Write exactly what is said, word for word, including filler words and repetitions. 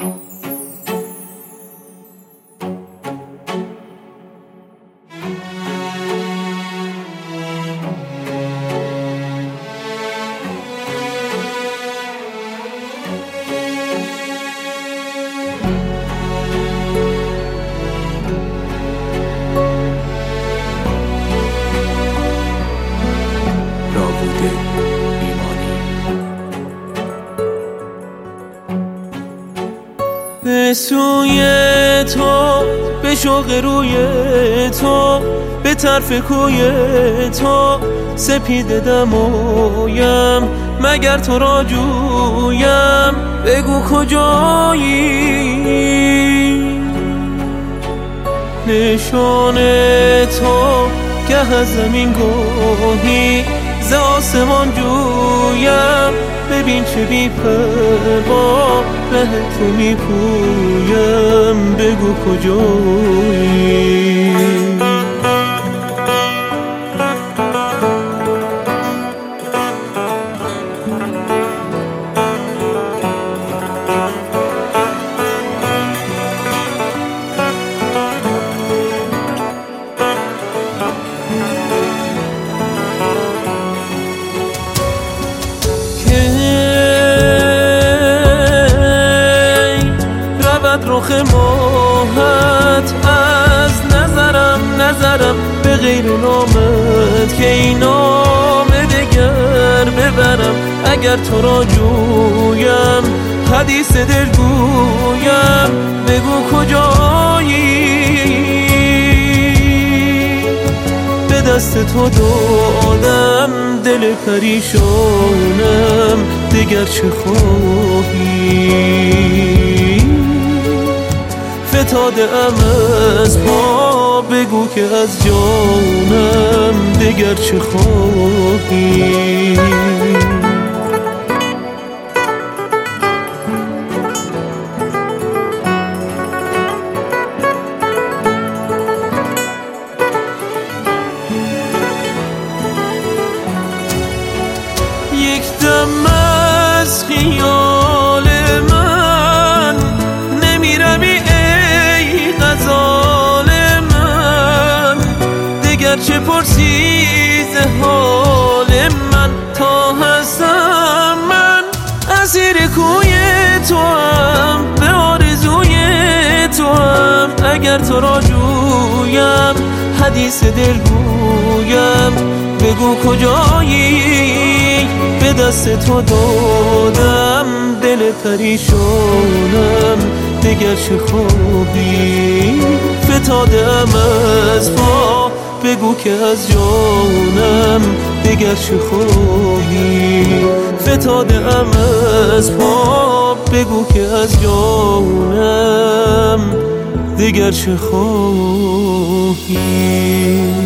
به سوی تو، به شوق روی تو، به طرف کوی تو سپیده دمایم، مگر تو را جویم بگو کجایی. نشان تو که از زمین گاهی ز آسمان جویم، ببین چه بی پروا ره تو می پویم بگو کجایی. رخ ماهت از نظرم نظرم به غیر نامت، که این نام دگر ببرم اگر تو را جویم، حدیث دل گویم بگو کجایی. به دست تو دادم دل پریشانم، دگر چه خواهی. فتاده ام از پا بگو که از جانم دگر چه خواهی. یک دم از خیال من نمیرمی چه پرسی ز حال من، تا هستم من اسیر کوی تو هم، به آرزوی تو هم اگر تو را جویم، حدیث دل گویم بگو کجایی. به دست تو دادم دل پریشانم، دگر چه خواهی. فتاده ام از پا بگو که از جانم دگر چه خواهی. فتاده ام از پا بگو که از جانم دگر چه خواهی.